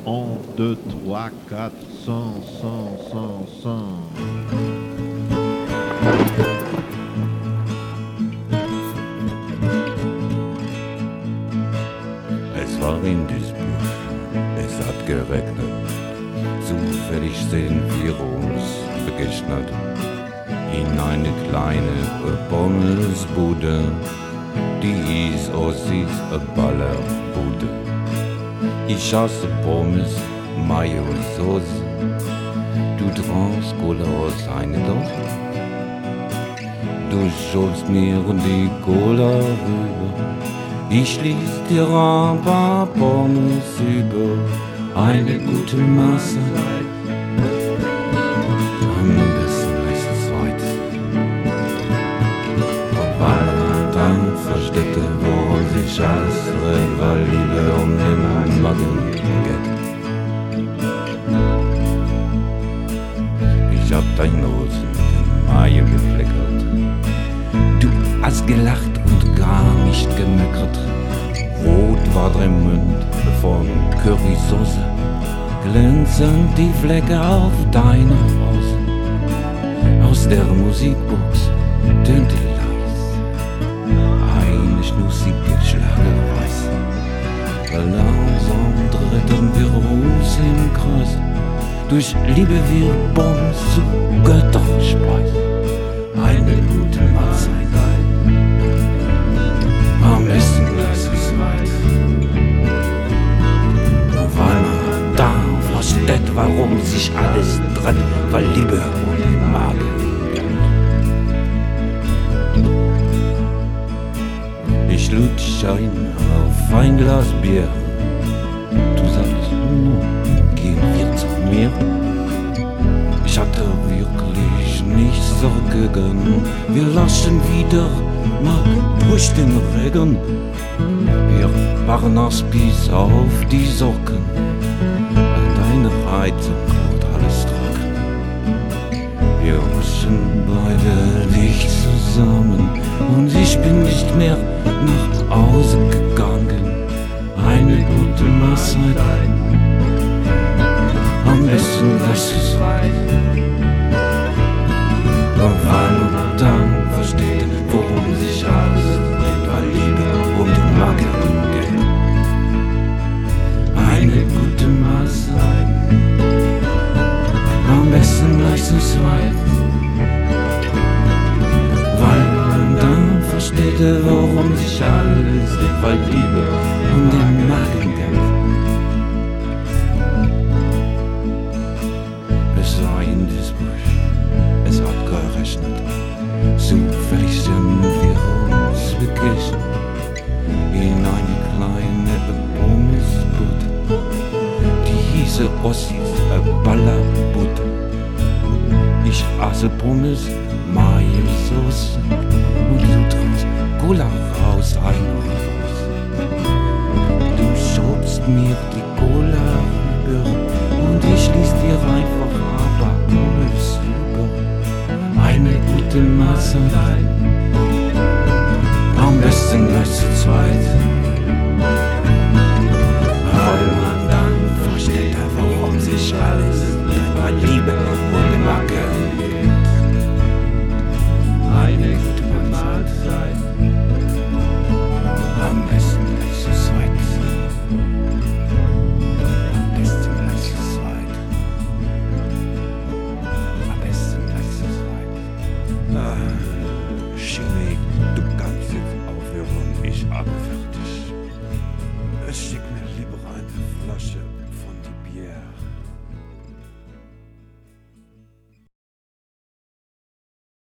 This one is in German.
1, 2, 3, 4, 100, 100, 100, 100. Es war in Duisburg, es hat geregnet. Zufällig sind wir uns begegnet in eine kleine Pommesbude, die ist Ossis Ballerbude. Ich hasse Pommes, Mayo und Soße, du trinkst Cola aus einer Dose. Du schubst mir die Cola rüber, ich schließ dir ein paar Pommes über. Eine gute Masse, am besten ist es weit. Und dann versteht er, worum sich alles dreht, weil Liebe um den Magen geht. Ich hab dein Nose mit dem Mayo gefleckert. Du hast gelacht und gar nicht gemeckert. Rot war dein Mund von Currysoße, glänzend die Flecke auf deiner Hose. Aus der Musikbox tönte leis eine schnussige Schlagerweis. Langsam drehten wir uns im Kreis, durch Liebe wir Pommes zu Götterspeis. Eine gute Mahlzeit, am besten gleich so weit. Weil man da versteht, warum sich alles dreht, weil Liebe um den Magen geht. Ich lud dich ein auf ein Glas Bier. Du sagst, gehen wir zu mir. Ich hatte wirklich nichts dagegen. Wir lassen wieder mal durch den Regen. Wir waren nass bis auf die Socken. Deine Heizung wird alles trocken. Wir rutschen beide nicht zusammen. Und ich bin nicht mehr nach Hause gegangen. Eine gute Mahlzeit, am besten gleich zu zweit. Weil man dann versteht, worum sich alles dreht, weil Liebe um den Magen geht. Eine gute Mahlzeit, am besten gleich zu zweit. Weil man dann versteht, worum sich alles dreht, weil Liebe um den Magen geht. Es war in Duisburg, es hat gerechnet. Zufällig sind wir uns begegnet in eine kleine Pommesbude, die hieße Ossis Ballerbude. Ich aße Pommes, Mayo-Sauce und du trinkst Cola aus einer Dose. Du schubst mir die Cola rüber und ich ließ dir einfach ein paar Pommes über. Eine gute Mahlzeit, am besten gleich zu zweit. Weil man dann versteht, warum sich alles dreht, weil Liebe um den Magen geht. Eine gute Mahlzeit, am besten gleich zu zweit. Am besten gleich zu zweit. Am besten gleich zu zweit.